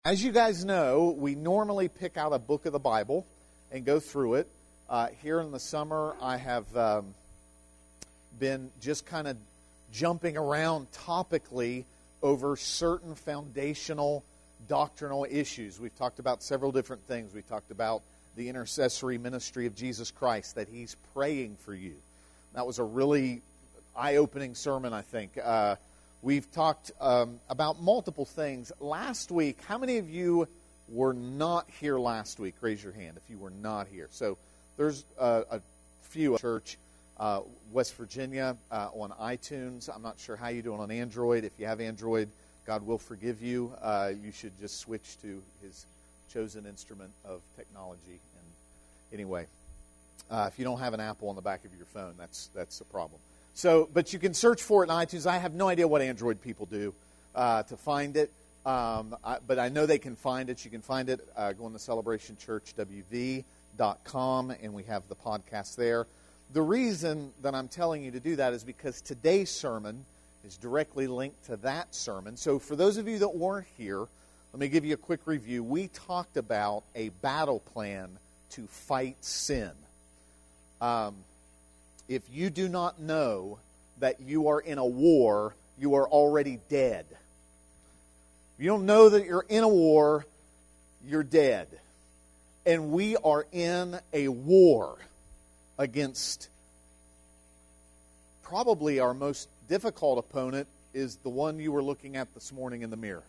As you guys know, we normally pick out a book of the Bible and go through it. Here in the summer, I have been just kind of jumping around topically over certain foundational doctrinal issues. We've talked about several different things. We talked about the intercessory ministry of Jesus Christ, that He's praying for you. That was a really eye-opening sermon, I think. We've talked about multiple things. Last week, how many of you were not here last week? Raise your hand if you were not here. So there's a few church, West Virginia, on iTunes. I'm not sure how you're doing on Android. If you have Android, God will forgive you. You should just switch to His chosen instrument of technology. And anyway, if you don't have an Apple on the back of your phone, that's a problem. So, but you can search for it in iTunes. I have no idea what Android people do to find it, but I know they can find it. You can find it going to celebrationchurchwv.com, and we have the podcast there. The reason that I'm telling you to do that is because today's sermon is directly linked to that sermon. So for those of you that weren't here, let me give you a quick review. We talked about a battle plan to fight sin. If you do not know that you are in a war, you are already dead. If you don't know that you're in a war, you're dead. And we are in a war against probably our most difficult opponent is the one you were looking at this morning in the mirror.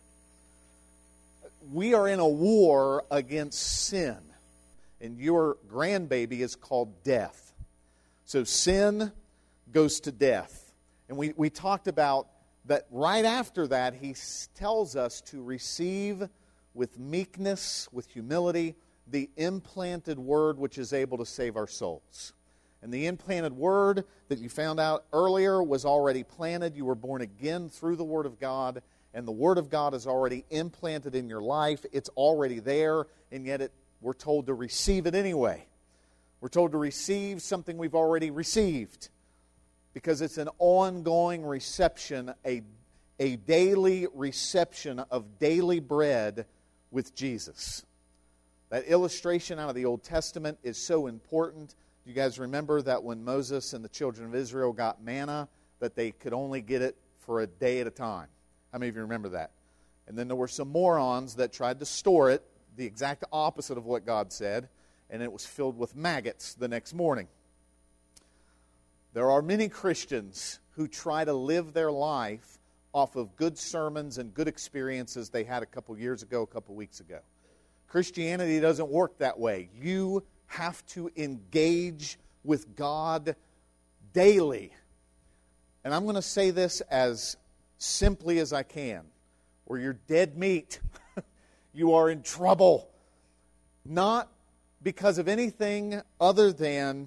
We are in a war against sin. And your grandbaby is called death. So sin goes to death. And we talked about that right after that, He tells us to receive with meekness, with humility, the implanted word which is able to save our souls. And the implanted word that you found out earlier was already planted. You were born again through the Word of God, and the Word of God is already implanted in your life. It's already there, and yet we're told to receive it anyway. We're told to receive something we've already received because it's an ongoing reception, a daily reception of daily bread with Jesus. That illustration out of the Old Testament is so important. You guys remember that when Moses and the children of Israel got manna, that they could only get it for a day at a time. How many of you remember that? And then there were some morons that tried to store it, the exact opposite of what God said, and it was filled with maggots the next morning. There are many Christians who try to live their life off of good sermons and good experiences they had a couple years ago, a couple weeks ago. Christianity doesn't work that way. You have to engage with God daily. And I'm going to say this as simply as I can. Or you're dead meat. You are in trouble. Not because of anything other than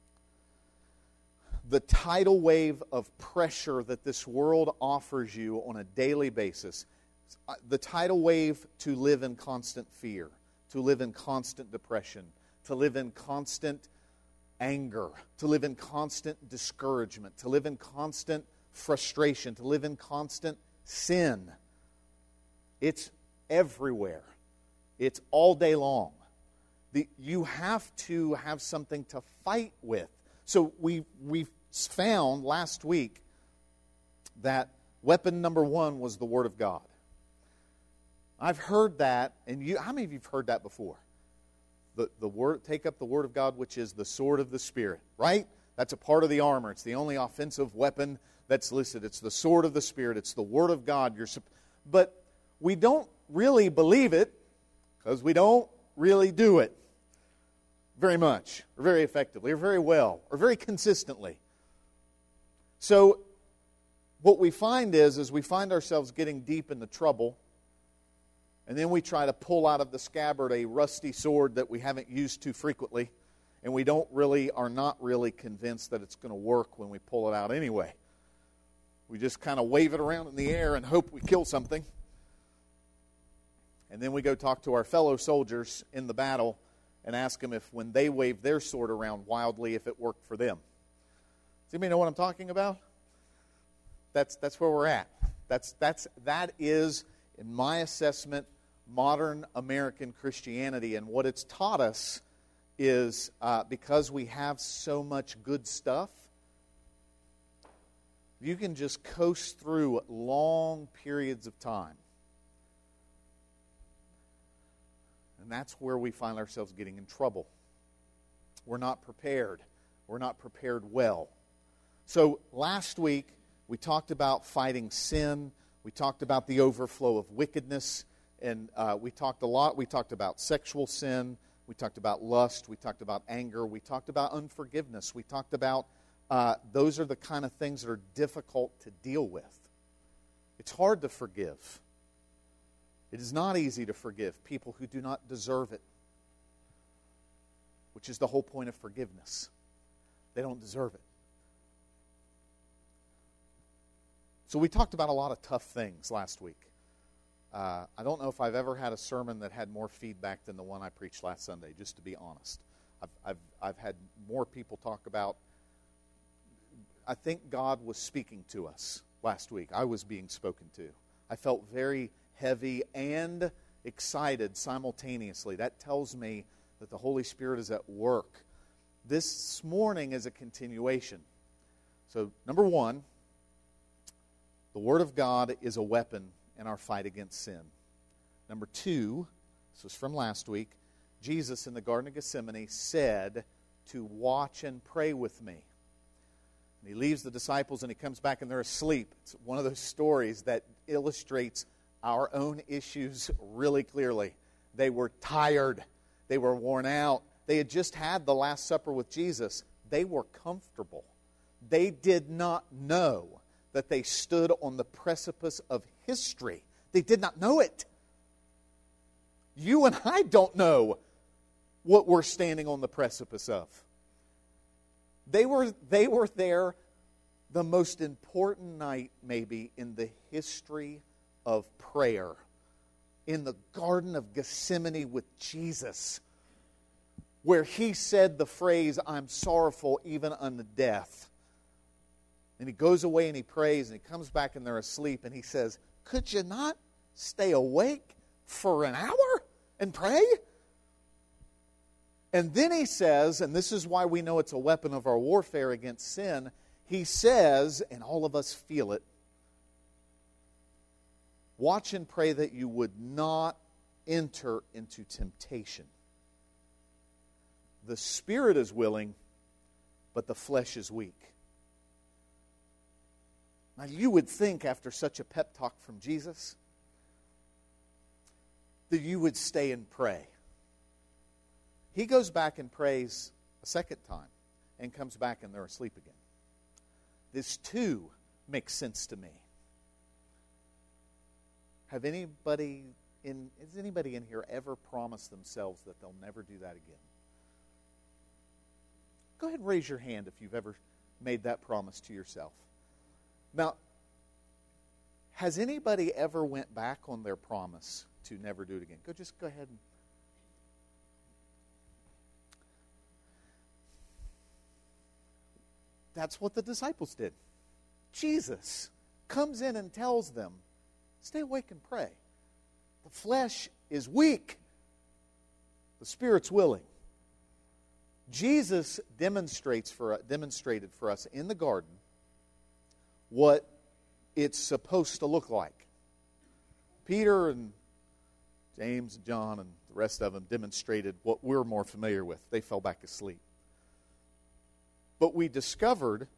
the tidal wave of pressure that this world offers you on a daily basis. The tidal wave to live in constant fear, to live in constant depression, to live in constant anger, to live in constant discouragement, to live in constant frustration, to live in constant sin. It's everywhere. It's all day long. You have to have something to fight with. So we found last week that weapon number one was the Word of God. I've heard that, and how many of you have heard that before? The word, take up the Word of God, which is the sword of the Spirit, right? That's a part of the armor. It's the only offensive weapon that's listed. It's the sword of the Spirit. It's the Word of God. But we don't really believe it because we don't really do it very much, or very effectively, or very well, or very consistently. So what we find is we find ourselves getting deep into trouble, and then we try to pull out of the scabbard a rusty sword that we haven't used too frequently, and we are not really convinced that it's going to work when we pull it out anyway. We just kind of wave it around in the air and hope we kill something. And then we go talk to our fellow soldiers in the battle and ask them if when they wave their sword around wildly, if it worked for them. Does anybody know what I'm talking about? That's where we're at. That is, in my assessment, modern American Christianity, and what it's taught us is because we have so much good stuff, you can just coast through long periods of time. And that's where we find ourselves getting in trouble. We're not prepared. We're not prepared well. So last week, we talked about fighting sin. We talked about the overflow of wickedness. And we talked a lot. We talked about sexual sin. We talked about lust. We talked about anger. We talked about unforgiveness. We talked about those are the kind of things that are difficult to deal with. It's hard to forgive. It is not easy to forgive people who do not deserve it, which is the whole point of forgiveness. They don't deserve it. So we talked about a lot of tough things last week. I don't know if I've ever had a sermon that had more feedback than the one I preached last Sunday, just to be honest. I've had more people talk about, I think God was speaking to us last week. I was being spoken to. I felt very heavy and excited simultaneously. That tells me that the Holy Spirit is at work. This morning is a continuation. So, number one, the Word of God is a weapon in our fight against sin. Number two, this was from last week, Jesus in the Garden of Gethsemane said to watch and pray with me. And he leaves the disciples and he comes back and they're asleep. It's one of those stories that illustrates our own issues really clearly. They were tired. They were worn out. They had just had the Last Supper with Jesus. They were comfortable. They did not know that they stood on the precipice of history. They did not know it. You and I don't know what we're standing on the precipice of. They were there the most important night maybe in the history of prayer. In the Garden of Gethsemane with Jesus, where he said the phrase, "I'm sorrowful even unto death." And he goes away and he prays and he comes back and they're asleep and he says, "Could you not stay awake for an hour and pray?" And then he says, and this is why we know it's a weapon of our warfare against sin, he says, and all of us feel it, watch and pray that you would not enter into temptation. The spirit is willing, but the flesh is weak. Now, you would think after such a pep talk from Jesus that you would stay and pray. He goes back and prays a second time and comes back and they're asleep again. This too makes sense to me. Has anybody in here ever promised themselves that they'll never do that again? Go ahead and raise your hand if you've ever made that promise to yourself. Now, has anybody ever went back on their promise to never do it again? Just go ahead and... That's what the disciples did. Jesus comes in and tells them, stay awake and pray. The flesh is weak. The Spirit's willing. Jesus demonstrated for us in the garden what it's supposed to look like. Peter and James and John and the rest of them demonstrated what we're more familiar with. They fell back asleep. But we discovered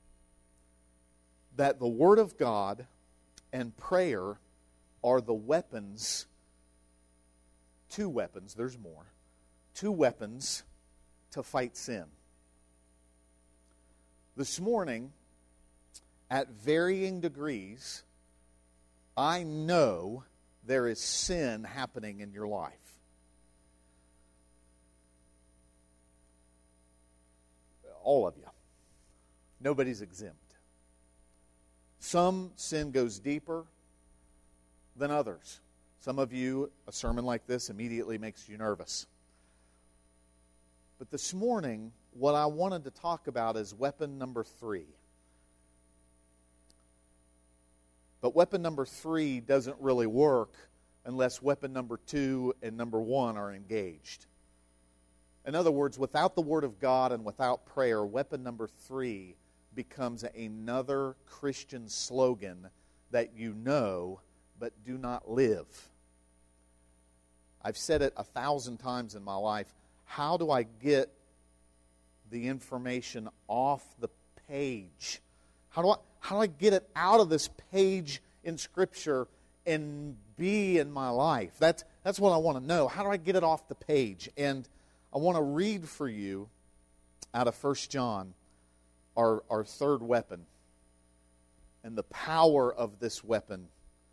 that the Word of God and prayer are the weapons, two weapons, there's more, two weapons to fight sin. This morning, at varying degrees, I know there is sin happening in your life. All of you. Nobody's exempt. Some sin goes deeper than others. Some of you, a sermon like this immediately makes you nervous. But this morning, what I wanted to talk about is weapon number 3. But weapon number 3 doesn't really work unless weapon number 2 and number 1 are engaged. In other words, without the Word of God and without prayer, weapon number 3 becomes another Christian slogan that you know but do not live. I've said it 1,000 times in my life. How do I get the information off the page? How do I get it out of this page in Scripture and be in my life? That's what I want to know. How do I get it off the page? And I want to read for you out of 1 John, our third weapon, and the power of this weapon.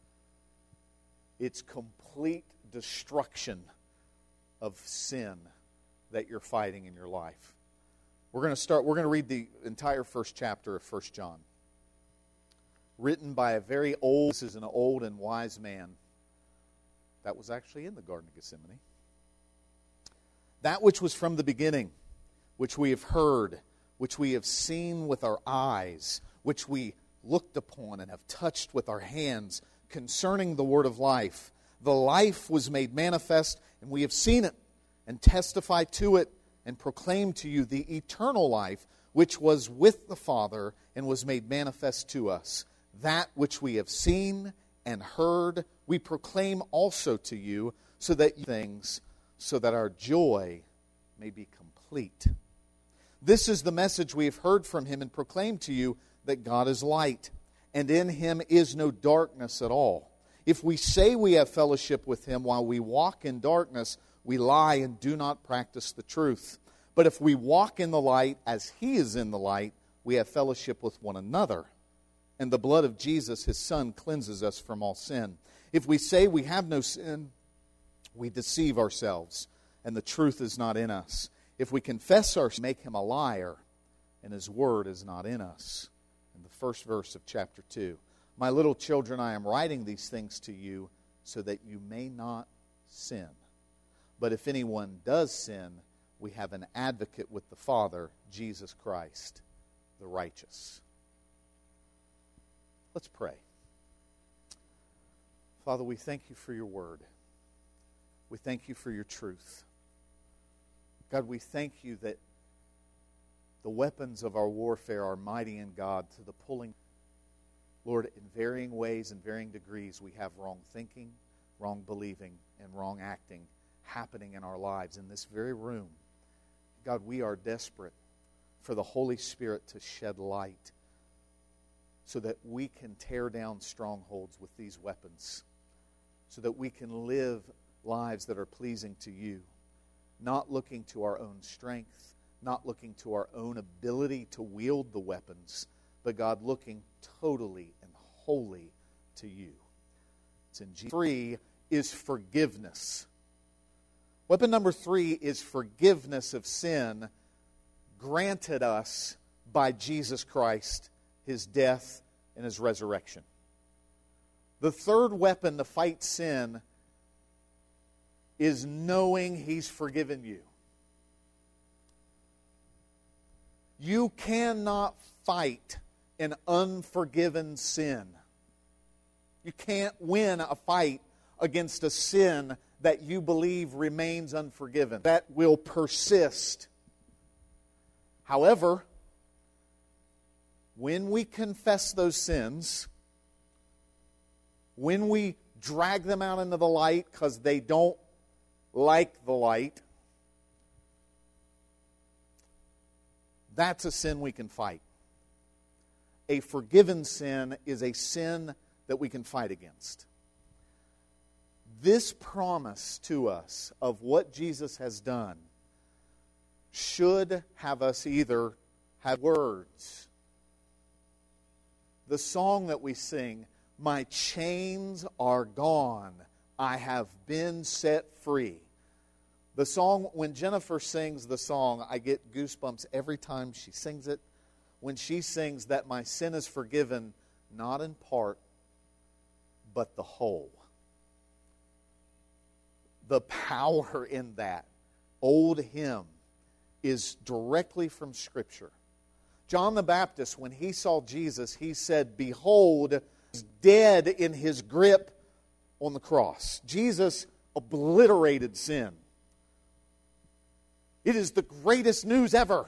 It's complete destruction of sin that you're fighting in your life. We're going to read the entire first chapter of 1 John. Written by a very old, this is an old and wise man that was actually in the Garden of Gethsemane. That which was from the beginning, which we have heard, which we have seen with our eyes, which we looked upon and have touched with our hands, concerning the word of life. The life was made manifest, and we have seen it, and testify to it, and proclaim to you the eternal life, which was with the Father, and was made manifest to us. That which we have seen and heard, we proclaim also to you, so that our joy may be complete. This is the message we have heard from him and proclaimed to you, that God is light, and in him is no darkness at all. If we say we have fellowship with him while we walk in darkness, we lie and do not practice the truth. But if we walk in the light as he is in the light, we have fellowship with one another. And the blood of Jesus, his Son, cleanses us from all sin. If we say we have no sin, we deceive ourselves, and the truth is not in us. If we confess our sin, make him a liar, and his word is not in us. In the first verse of chapter 2. My little children, I am writing these things to you so that you may not sin. But if anyone does sin, we have an advocate with the Father, Jesus Christ, the righteous. Let's pray. Father, we thank you for your word. We thank you for your truth. God, we thank you that the weapons of our warfare are mighty in God to the pulling. Lord, in varying ways and varying degrees, we have wrong thinking, wrong believing, and wrong acting happening in our lives in this very room. God, we are desperate for the Holy Spirit to shed light so that we can tear down strongholds with these weapons, so that we can live lives that are pleasing to you, not looking to our own strength, not looking to our own ability to wield the weapons, but God, looking totally and wholly to you. It's in Jesus. 3 is forgiveness. Weapon number 3 is forgiveness of sin granted us by Jesus Christ, his death and his resurrection. The third weapon to fight sin is knowing he's forgiven you. You cannot fight an unforgiven sin. You can't win a fight against a sin that you believe remains unforgiven, that will persist. However, when we confess those sins, when we drag them out into the light because they don't like the light, that's a sin we can fight. A forgiven sin is a sin that we can fight against. This promise to us of what Jesus has done should have us either have words. The song that we sing, my chains are gone, I have been set free. The song, when Jennifer sings the song, I get goosebumps every time she sings it. When she sings that my sin is forgiven, not in part, but the whole. The power in that old hymn is directly from Scripture. John the Baptist, when he saw Jesus, he said, behold, he's dead in his grip on the cross. Jesus obliterated sin. It is the greatest news ever.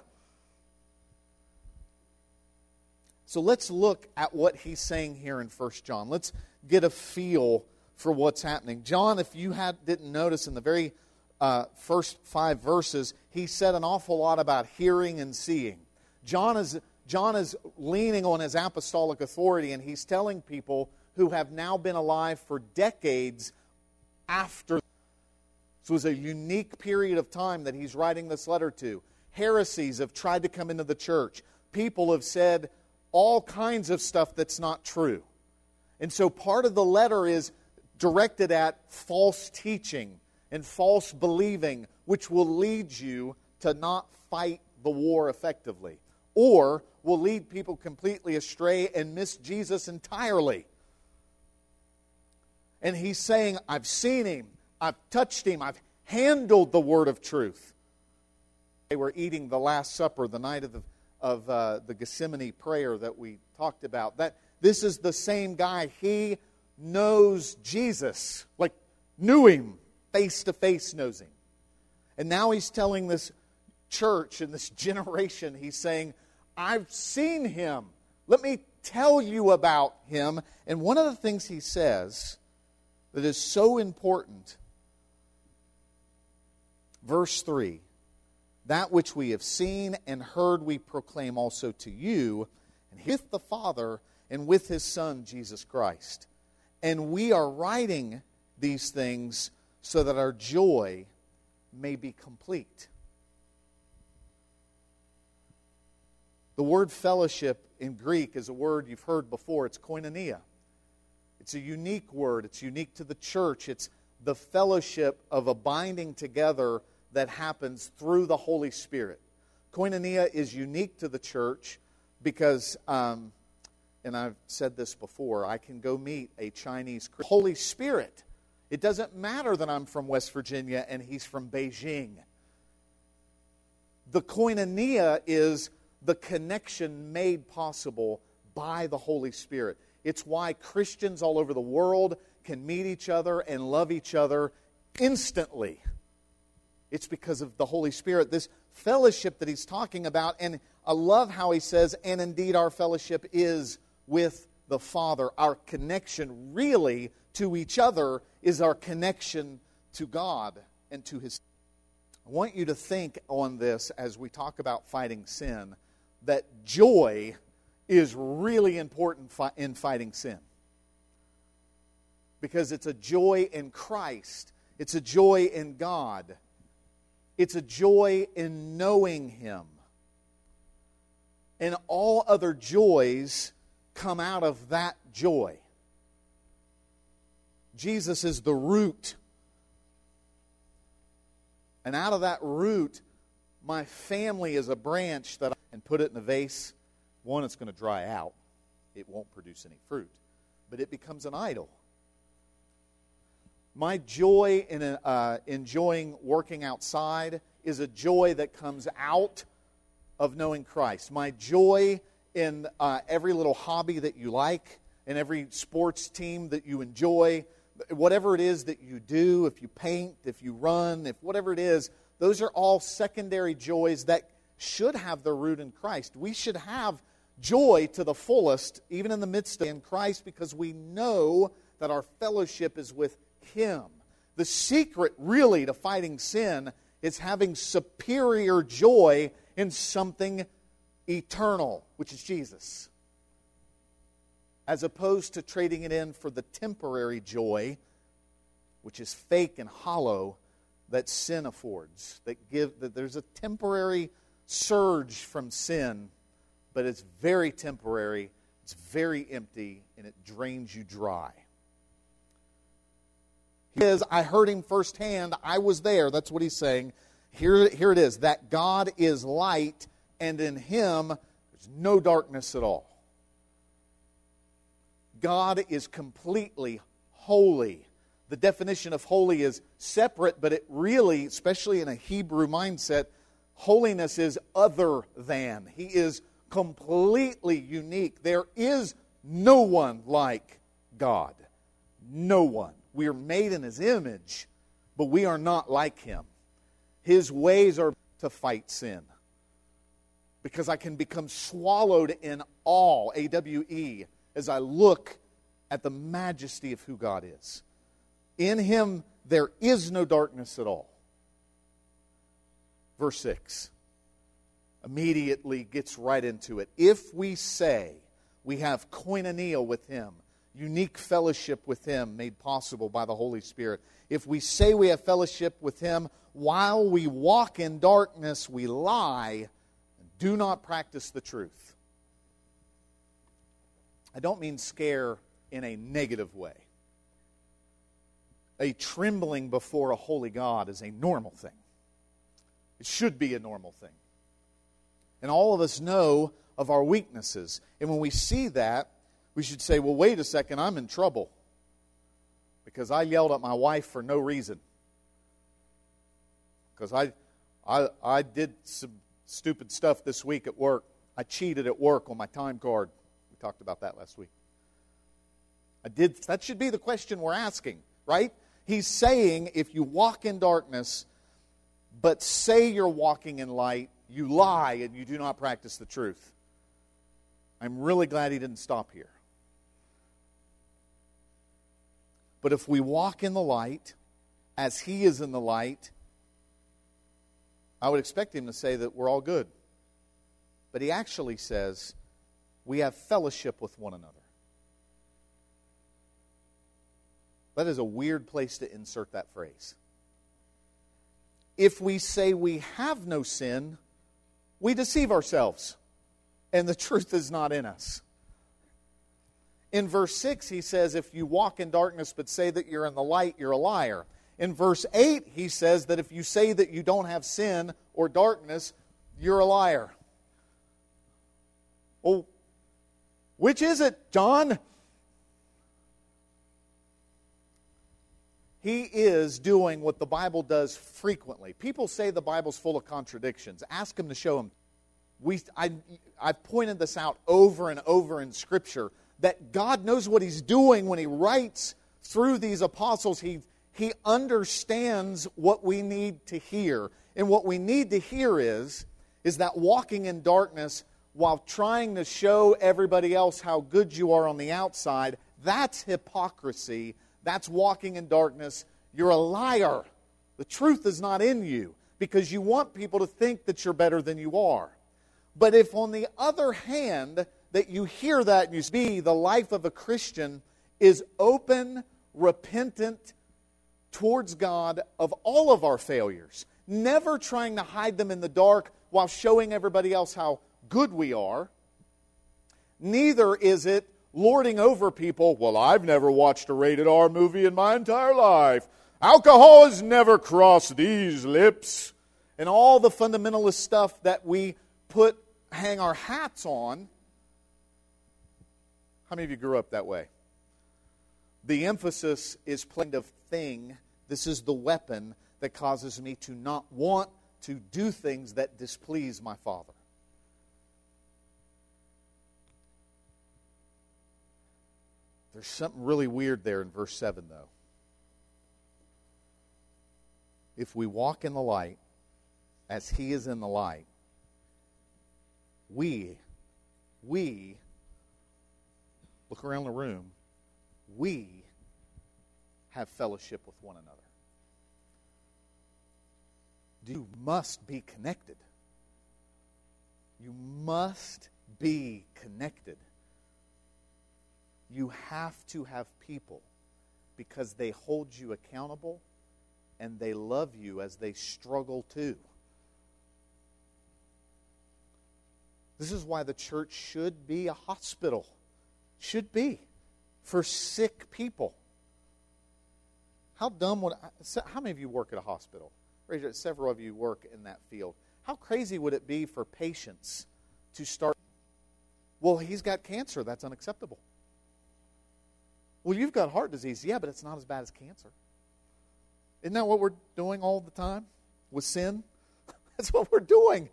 So let's look at what he's saying here in 1 John. Let's get a feel for what's happening. John, if you didn't notice in the very first 5 verses, he said an awful lot about hearing and seeing. John is leaning on his apostolic authority, and he's telling people who have now been alive for decades after. This was a unique period of time that he's writing this letter to. Heresies have tried to come into the church. People have said all kinds of stuff that's not true. And so part of the letter is directed at false teaching and false believing, which will lead you to not fight the war effectively, or will lead people completely astray and miss Jesus entirely. And he's saying, I've seen him, I've touched him, I've handled the word of truth. They were eating the Last Supper the night of the Gethsemane prayer that we talked about. That this is the same guy. He knows Jesus, like knew him, face-to-face knows him. And now he's telling this church and this generation, he's saying, I've seen him. Let me tell you about him. And one of the things he says that is so important, verse 3, that which we have seen and heard we proclaim also to you, and with the Father and with His Son, Jesus Christ. And we are writing these things so that our joy may be complete. The word fellowship in Greek is a word you've heard before. It's koinonia. It's a unique word. It's unique to the church. It's the fellowship of a binding together that happens through the Holy Spirit. Koinonia is unique to the church because, and I've said this before, I can go meet a Chinese Christian. Holy Spirit. It doesn't matter that I'm from West Virginia and he's from Beijing. The koinonia is the connection made possible by the Holy Spirit. It's why Christians all over the world can meet each other and love each other instantly. It's because of the Holy Spirit, this fellowship that he's talking about. And I love how he says, and indeed our fellowship is with the Father. Our connection really to each other is our connection to God and to His. I want you to think on this as we talk about fighting sin, that joy is really important in fighting sin. Because it's a joy in Christ. It's a joy in God. It's a joy in knowing Him. And all other joys come out of that joy. Jesus is the root. And out of that root, my family is a branch that and put it in a vase. One, it's going to dry out. It won't produce any fruit. But it becomes an idol. My joy in enjoying working outside is a joy that comes out of knowing Christ. My joy in every little hobby that you like, and every sports team that you enjoy, whatever it is that you do, if you paint, if you run, if whatever it is, those are all secondary joys that should have their root in Christ. We should have joy to the fullest, even in the midst of in Christ, because we know that our fellowship is with Him. The secret, really, to fighting sin is having superior joy in something eternal, which is Jesus, as opposed to trading it in for the temporary joy, which is fake and hollow, that sin affords. That there's a temporary surge from sin, but it's very temporary, it's very empty, and it drains you dry. I heard him firsthand. I was there. That's what he's saying. Here it is. That God is light, and in Him there's no darkness at all. God is completely holy. The definition of holy is separate, but it really, especially in a Hebrew mindset, holiness is other than. He is completely unique. There is no one like God. No one. We are made in His image, but we are not like Him. His ways are to fight sin. Because I can become swallowed in awe, A-W-E, as I look at the majesty of who God is. In Him there is no darkness at all. Verse 6 immediately gets right into it. If we say we have koinonia with Him, unique fellowship with Him made possible by the Holy Spirit. If we say we have fellowship with Him while we walk in darkness, we lie and do not practice the truth. I don't mean scare in a negative way. A trembling before a holy God is a normal thing. It should be a normal thing. And all of us know of our weaknesses. And when we see that, we should say, well, wait a second, I'm in trouble. Because I yelled at my wife for no reason. Because I did some stupid stuff this week at work. I cheated at work on my time card. We talked about that last week. That should be the question we're asking, right? He's saying if you walk in darkness, but say you're walking in light, you lie and you do not practice the truth. I'm really glad he didn't stop here. But if we walk in the light, as He is in the light, I would expect Him to say that we're all good. But He actually says we have fellowship with one another. That is a weird place to insert that phrase. If we say we have no sin, we deceive ourselves, and the truth is not in us. In verse 6, he says, if you walk in darkness but say that you're in the light, you're a liar. In verse 8, he says that if you say that you don't have sin or darkness, you're a liar. Well, which is it, John? He is doing what the Bible does frequently. People say the Bible's full of contradictions. Ask them to show them. I've pointed this out over and over in Scripture, that God knows what He's doing when He writes through these apostles. He understands what we need to hear. And what we need to hear is that walking in darkness while trying to show everybody else how good you are on the outside, that's hypocrisy. That's walking in darkness. You're a liar. The truth is not in you because you want people to think that you're better than you are. But if on the other hand that you hear that and you see the life of a Christian is open, repentant towards God of all of our failures, never trying to hide them in the dark while showing everybody else how good we are, neither is it lording over people. Well, I've never watched a rated R movie in my entire life. Alcohol has never crossed these lips. And all the fundamentalist stuff that we hang our hats on. How many of you grew up that way? The emphasis is playing of thing. This is the weapon that causes me to not want to do things that displease my Father. There's something really weird there in verse 7, though. If we walk in the light, as He is in the light, we look around the room, we have fellowship with one another. You must be connected. You must be connected. You have to have people because they hold you accountable and they love you as they struggle too. This is why the church should be a hospital. Should be. For sick people. How dumb would how many of you work at a hospital? Several of you work in that field. How crazy would it be for patients to start, well, he's got cancer, that's unacceptable. Well, you've got heart disease. Yeah, but it's not as bad as cancer. Isn't that what we're doing all the time with sin? That's what we're doing.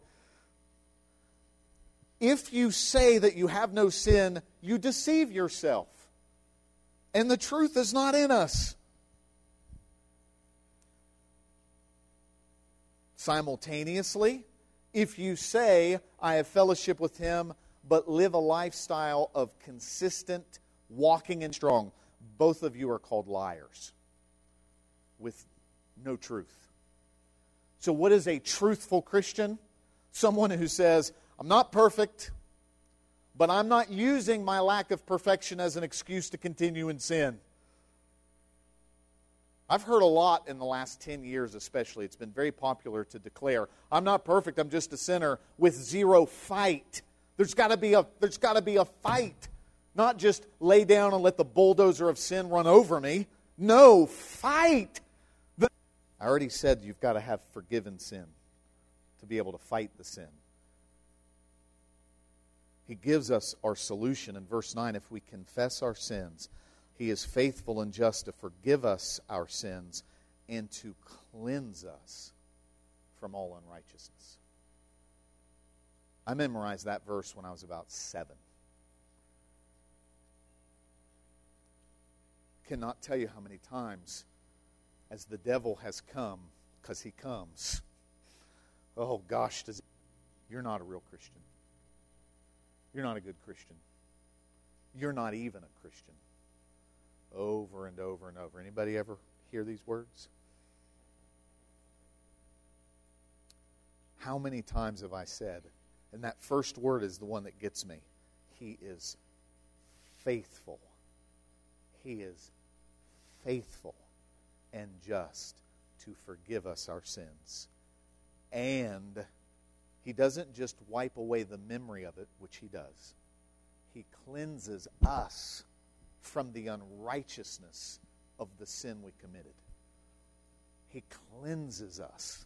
If you say that you have no sin, you deceive yourself. And the truth is not in us. Simultaneously, if you say, I have fellowship with Him, but live a lifestyle of consistent walking and strong, both of you are called liars with no truth. So what is a truthful Christian? Someone who says, I'm not perfect, but I'm not using my lack of perfection as an excuse to continue in sin. I've heard a lot in the last 10 years especially. It's been very popular to declare, I'm not perfect, I'm just a sinner, with zero fight. There's got to be a fight. Not just lay down and let the bulldozer of sin run over me. No, fight. I already said you've got to have forgiven sin to be able to fight the sin. He gives us our solution in verse 9. If we confess our sins, He is faithful and just to forgive us our sins and to cleanse us from all unrighteousness. I memorized that verse when I was about 7. Cannot tell you how many times as the devil has come, because he comes. Oh gosh, you're not a real Christian. You're not a good Christian. You're not even a Christian. Over and over and over. Anybody ever hear these words? How many times have I said, and that first word is the one that gets me, He is faithful. He is faithful and just to forgive us our sins. And He doesn't just wipe away the memory of it, which He does. He cleanses us from the unrighteousness of the sin we committed. He cleanses us.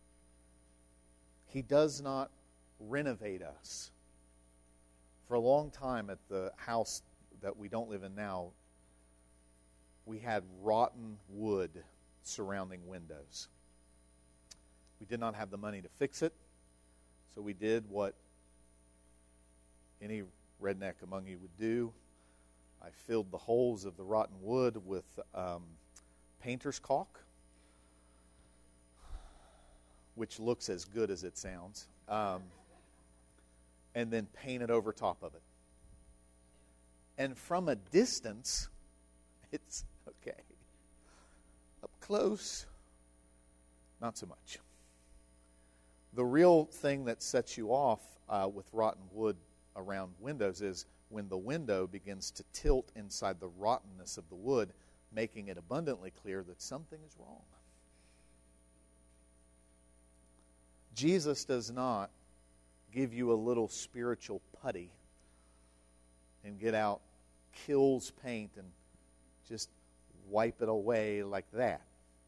He does not renovate us. For a long time at the house that we don't live in now, we had rotten wood surrounding windows. We did not have the money to fix it, so we did what any redneck among you would do. I filled the holes of the rotten wood with painter's caulk, which looks as good as it sounds, and then painted over top of it. And from a distance, it's okay. Up close, not so much. The real thing that sets you off with rotten wood around windows is when the window begins to tilt inside the rottenness of the wood, making it abundantly clear that something is wrong. Jesus does not give you a little spiritual putty and get out Kills paint and just wipe it away like that.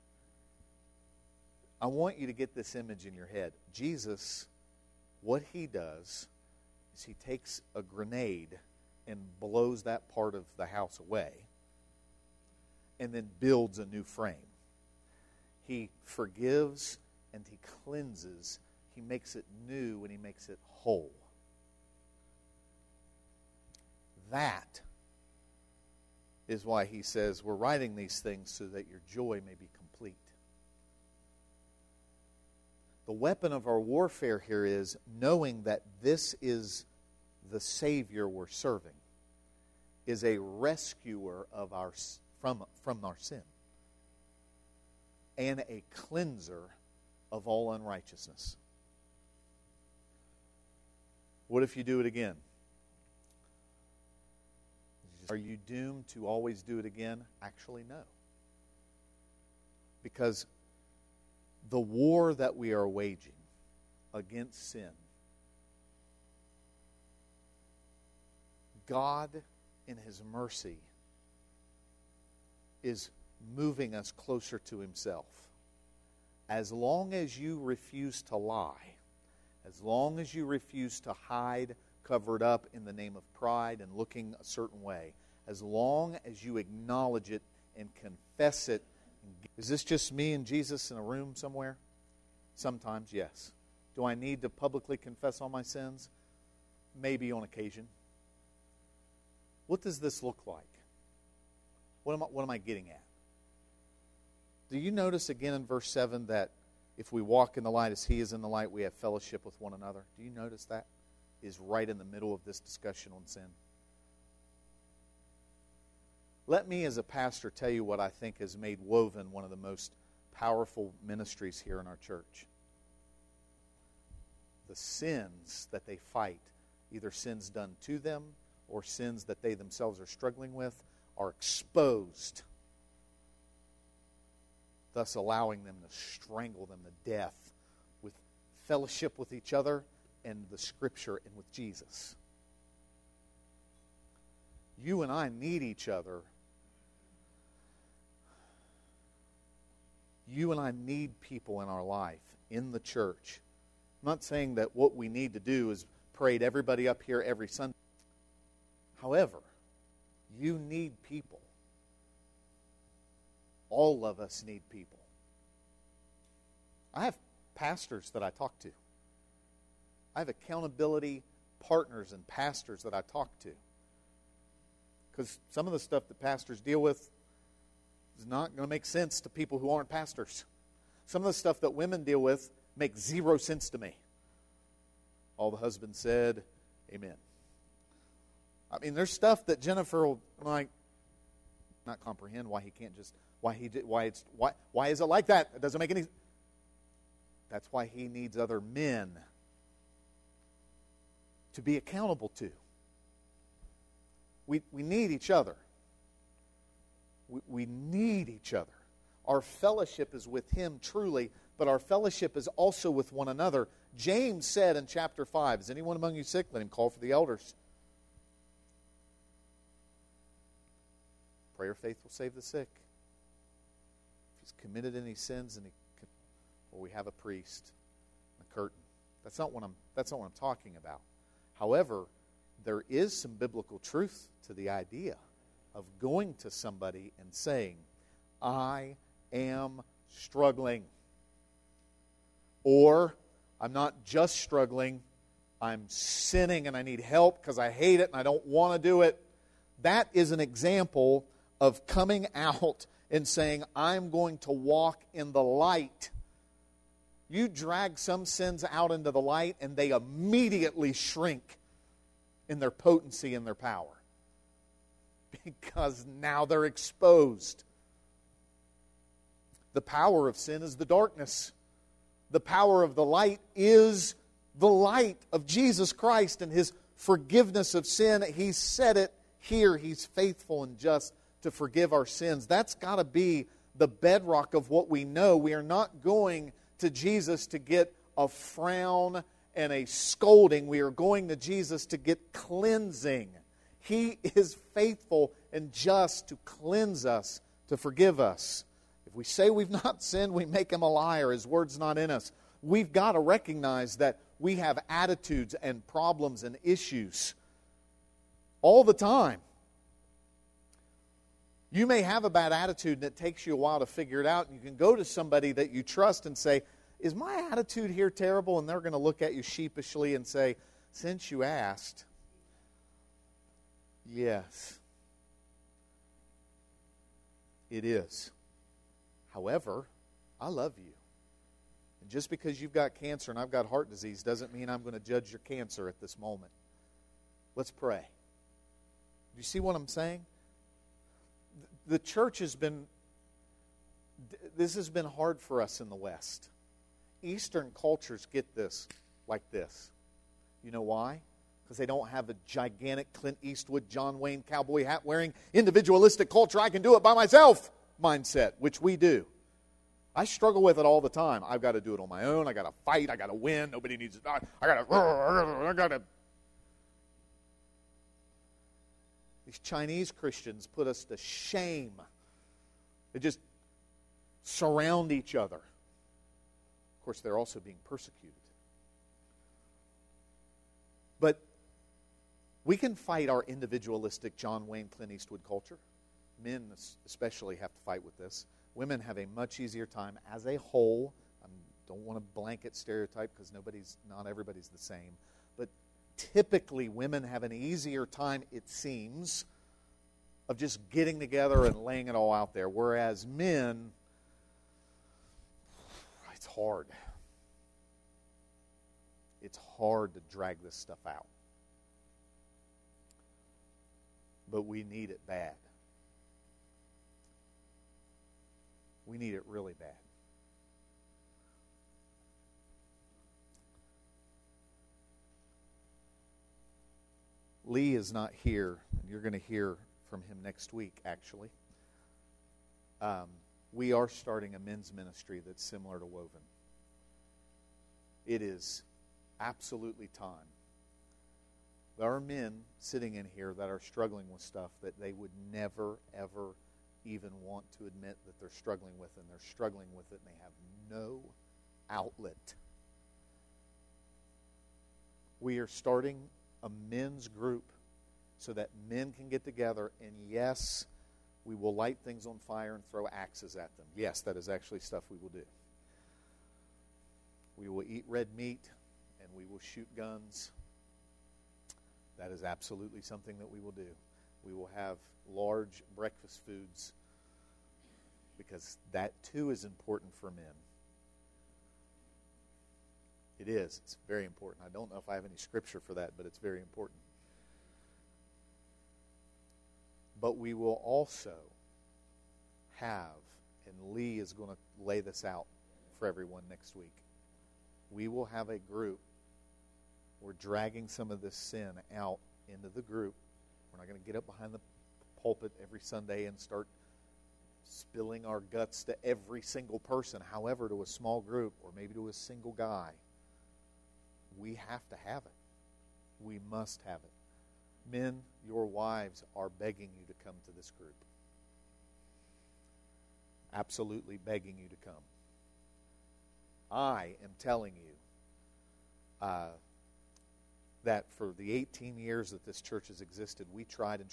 I want you to get this image in your head. Jesus, what He does is He takes a grenade and blows that part of the house away and then builds a new frame. He forgives and He cleanses. He makes it new and He makes it whole. That is why He says, we're writing these things so that your joy may be complete. The weapon of our warfare here is knowing that this is the Savior we're serving, is a rescuer of our from our sin and a cleanser of all unrighteousness. What if you do it again? Are you doomed to always do it again? Actually, no. Because the war that we are waging against sin, God, in His mercy, is moving us closer to Himself. As long as you refuse to lie, as long as you refuse to hide, cover it up in the name of pride and looking a certain way, as long as you acknowledge it and confess it. Is this just me and Jesus in a room somewhere? Sometimes, yes. Do I need to publicly confess all my sins? Maybe on occasion. What does this look like? What am I getting at? Do you notice again in verse 7 that if we walk in the light as He is in the light, we have fellowship with one another. Do you notice that is right in the middle of this discussion on sin? Let me, as a pastor, tell you what I think has made Woven one of the most powerful ministries here in our church. The sins that they fight, either sins done to them or sins that they themselves are struggling with, are exposed, thus allowing them to strangle them to death with fellowship with each other and the Scripture and with Jesus. You and I need each other. You and I need people in our life, in the church. I'm not saying that what we need to do is parade everybody up here every Sunday. However, you need people. All of us need people. I have pastors that I talk to. I have accountability partners and pastors that I talk to. Because some of the stuff that pastors deal with is not going to make sense to people who aren't pastors. Some of the stuff that women deal with makes zero sense to me. All the husband said, amen. I mean, there's stuff that Jennifer will not comprehend why he can't just why is it like that? It doesn't make any. That's why he needs other men to be accountable to. We need each other. We need each other. Our fellowship is with Him truly, but our fellowship is also with one another. James said in chapter 5, is anyone among you sick? Let him call for the elders. Prayer of faith will save the sick. If he's committed any sins, or we have a priest, a curtain. That's not what I'm talking about. However, there is some biblical truth to the idea of going to somebody and saying, I am struggling. Or, I'm not just struggling, I'm sinning and I need help because I hate it and I don't want to do it. That is an example of coming out and saying, I'm going to walk in the light. You drag some sins out into the light and they immediately shrink in their potency and their power. Because now they're exposed. The power of sin is the darkness. The power of the light is the light of Jesus Christ and His forgiveness of sin. He said it here. He's faithful and just to forgive our sins. That's got to be the bedrock of what we know. We are not going to Jesus to get a frown and a scolding. We are going to Jesus to get cleansing. He is faithful and just to cleanse us, to forgive us. If we say we've not sinned, we make Him a liar. His word's not in us. We've got to recognize that we have attitudes and problems and issues all the time. You may have a bad attitude and it takes you a while to figure it out. And you can go to somebody that you trust and say, is my attitude here terrible? And they're going to look at you sheepishly and say, since you asked, yes, it is. However, I love you. And just because you've got cancer and I've got heart disease doesn't mean I'm going to judge your cancer at this moment. Let's pray. Do you see what I'm saying? The church has been hard for us in the West. Eastern cultures get this like this. You know why? Because they don't have a gigantic Clint Eastwood, John Wayne cowboy hat wearing, individualistic culture, I can do it by myself mindset, which we do. I struggle with it all the time. I've got to do it on my own. I got to fight. I got to win. Nobody needs it. I got to. These Chinese Christians put us to shame. They just surround each other. Of course, they're also being persecuted. But we can fight our individualistic John Wayne, Clint Eastwood culture. Men especially have to fight with this. Women have a much easier time as a whole. I don't want to blanket stereotype because not everybody's the same. But typically women have an easier time, it seems, of just getting together and laying it all out there. Whereas men, It's hard. It's hard to drag this stuff out. But we need it bad. We need it really bad. Lee is not here, and you're going to hear from him next week, actually. We are starting a men's ministry that's similar to Woven. It is absolutely time. There are men sitting in here that are struggling with stuff that they would never, ever even want to admit that they're struggling with, and they're struggling with it, and they have no outlet. We are starting a men's group so that men can get together, and yes, we will light things on fire and throw axes at them. Yes, that is actually stuff we will do. We will eat red meat, and we will shoot guns. That is absolutely something that we will do. We will have large breakfast foods because that too is important for men. It is. It's very important. I don't know if I have any scripture for that, but it's very important. But we will also have, and Lee is going to lay this out for everyone next week, we will have a group. We're dragging some of this sin out into the group. We're not going to get up behind the pulpit every Sunday and start spilling our guts to every single person. However, to a small group or maybe to a single guy, we have to have it. We must have it. Men, your wives are begging you to come to this group. Absolutely begging you to come. I am telling you that for the 18 years that this church has existed, we tried to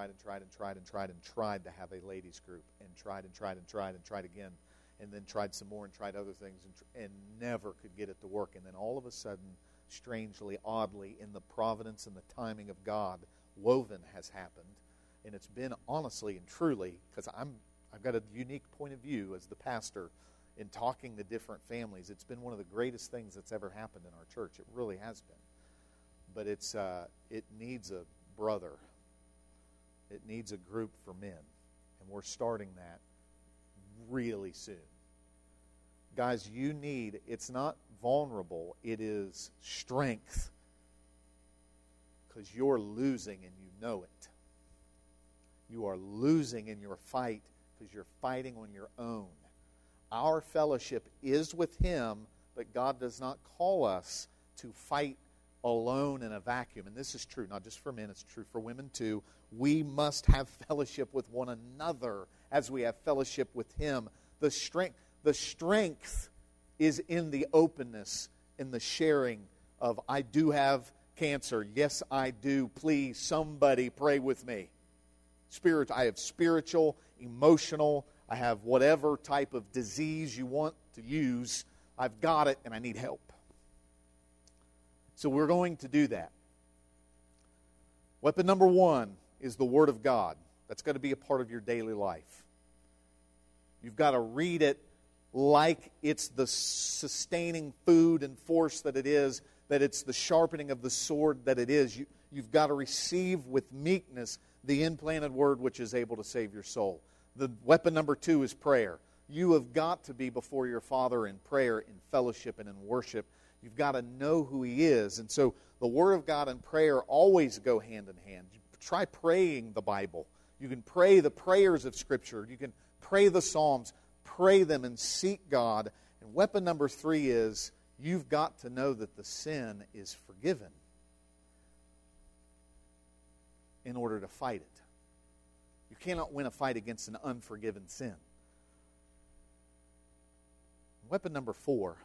have a ladies group, and tried again, and then tried some more and tried other things, and never could get it to work. And then all of a sudden, strangely, oddly, in the providence and the timing of God, Woven has happened. And it's been honestly and truly, because I've got a unique point of view as the pastor in talking to different families. It's been one of the greatest things that's ever happened in our church. It really has been. But it needs a brother. It needs a group for men. And we're starting that really soon. Guys, it's not vulnerable, it is strength. Because you're losing and you know it. You are losing in your fight because you're fighting on your own. Our fellowship is with Him, but God does not call us to fight alone in a vacuum. And this is true, not just for men, it's true for women too. We must have fellowship with one another as we have fellowship with Him. The strength is in the openness, in the sharing of, I do have cancer. Yes, I do. Please, somebody pray with me. I have spiritual, emotional, I have whatever type of disease you want to use. I've got it, and I need help. So we're going to do that. Weapon number 1 is the Word of God. That's got to be a part of your daily life. You've got to read it like it's the sustaining food and force that it is, that it's the sharpening of the sword that it is. You've got to receive with meekness the implanted Word which is able to save your soul. The weapon number 2 is prayer. You have got to be before your Father in prayer, in fellowship, and in worship. You've got to know who He is. And so the Word of God and prayer always go hand in hand. Try praying the Bible. You can pray the prayers of Scripture. You can pray the Psalms. Pray them and seek God. And weapon number 3 is you've got to know that the sin is forgiven in order to fight it. You cannot win a fight against an unforgiven sin. Weapon number 4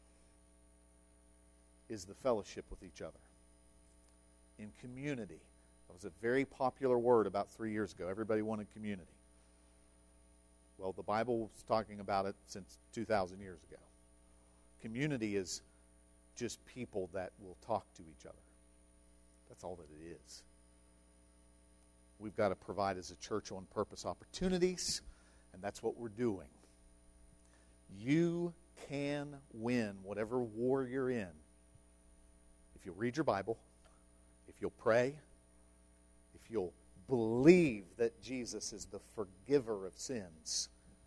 is the fellowship with each other. In community. That was a very popular word about 3 years ago. Everybody wanted community. Well, the Bible was talking about it since 2,000 years ago. Community is just people that will talk to each other. That's all that it is. We've got to provide as a church on purpose opportunities, and that's what we're doing. You can win whatever war you're in if you'll read your Bible, if you'll pray, if you'll believe that Jesus is the forgiver of sins.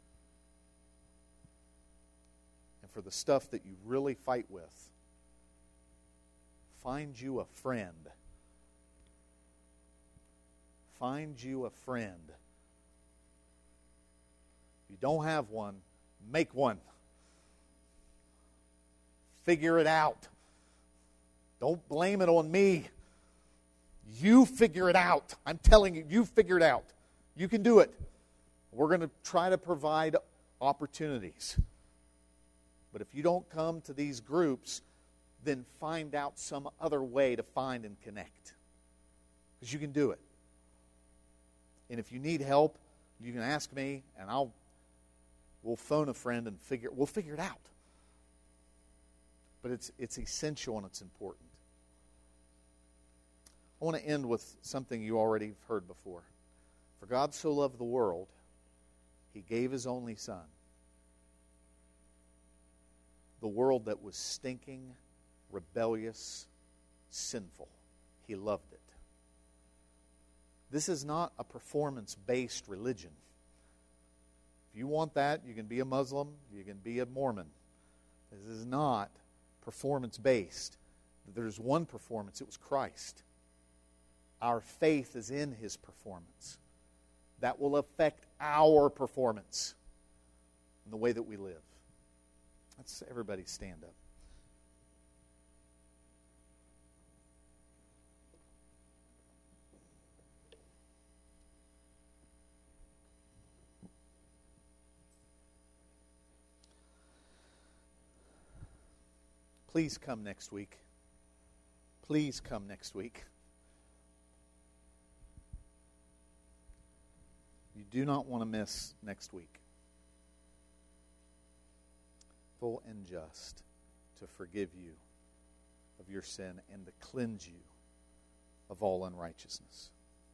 And for the stuff that you really fight with, find you a friend. Find you a friend. If you don't have one, make one. Figure it out. Don't blame it on me. You figure it out. I'm telling you, you figure it out. You can do it. We're going to try to provide opportunities. But if you don't come to these groups, then find out some other way to find and connect. Because you can do it. And if you need help, you can ask me, and we'll phone a friend and we'll figure it out. But it's essential and it's important. I want to end with something you already have heard before. For God so loved the world, He gave His only Son. The world that was stinking, rebellious, sinful. He loved it. This is not a performance-based religion. If you want that, you can be a Muslim, you can be a Mormon. This is not performance-based. There's one performance. It was Christ. Our faith is in His performance. That will affect our performance in the way that we live. Let's everybody stand up. Please come next week. Please come next week. You do not want to miss next week. Full and just to forgive you of your sin and to cleanse you of all unrighteousness.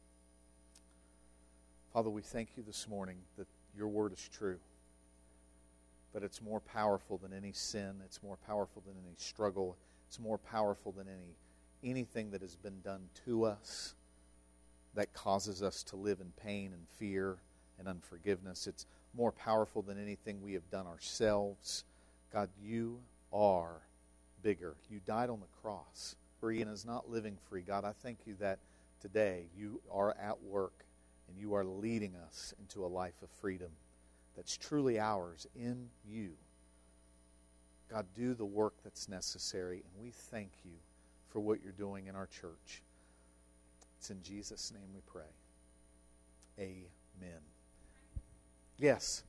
Father, we thank you this morning that your word is true. But it's more powerful than any sin. It's more powerful than any struggle. It's more powerful than anything that has been done to us that causes us to live in pain and fear and unforgiveness. It's more powerful than anything we have done ourselves. God, you are bigger. You died on the cross. Free and is not living free. God, I thank you that today you are at work and you are leading us into a life of freedom that's truly ours in you. God, do the work that's necessary, and we thank you for what you're doing in our church. It's in Jesus' name we pray. Amen. Yes.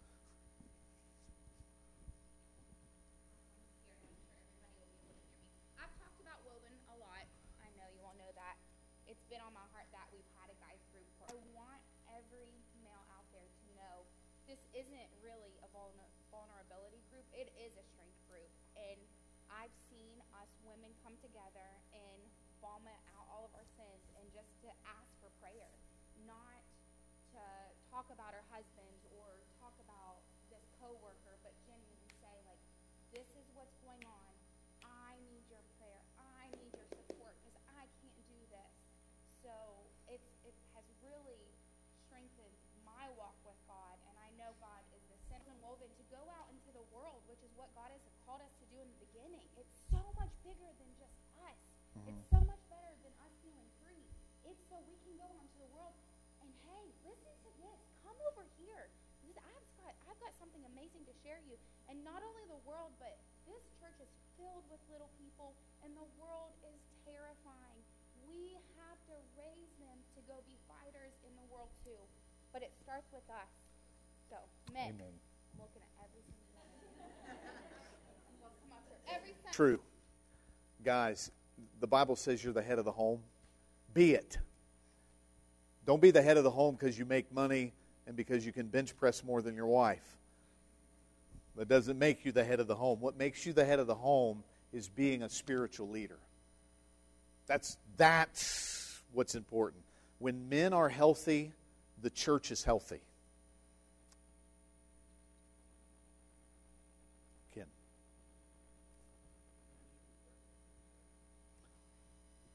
I've talked about Woven a lot. I know you all know that. It's been on my heart that we've had a guys group. I want every male out there to know this isn't really a vulnerability group. It is a strength group. And I've seen us women come together and vomit out all of our sins and just to ask for prayer. Not to talk about our husbands or talk about this coworker, but genuinely say, like, this is what's going on. I need your prayer. I need your support because I can't do this. So it has really strengthened my walk with God, and I know God is the center and woven to go out into the world, which is what God has called us to do in the beginning. It's so much bigger than just us. Mm-hmm. It's so much better than us feeling free. It's so we can go onto the world and, hey, listen to this. Come over here. I've got something amazing to share you. And not only the world, but this church is filled with little people, and the world is terrifying. We have to raise them to go be fighters in the world too. But it starts with us. So, men, amen. I'm looking at every single one. Well, come up here. Every Sunday. True. Guys, the Bible says you're the head of the home. Be it. Don't be the head of the home because you make money and because you can bench press more than your wife. That doesn't make you the head of the home. What makes you the head of the home is being a spiritual leader. That's what's important. When men are healthy, the church is healthy. Ken.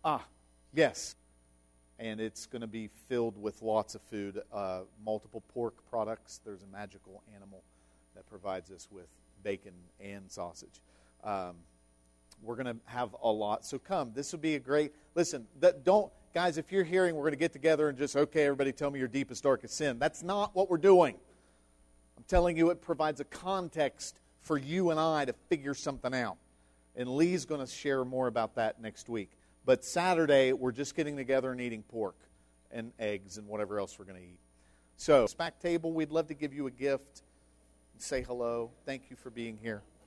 Yes. And it's going to be filled with lots of food, multiple pork products. There's a magical animal that provides us with bacon and sausage. We're going to have a lot. So come. This will be a great... Listen, guys, if you're hearing we're going to get together and just, okay, everybody tell me your deepest, darkest sin. That's not what we're doing. I'm telling you it provides a context for you and I to figure something out. And Lee's going to share more about that next week. But Saturday, we're just getting together and eating pork and eggs and whatever else we're going to eat. So, back table, we'd love to give you a gift. Say hello. Thank you for being here.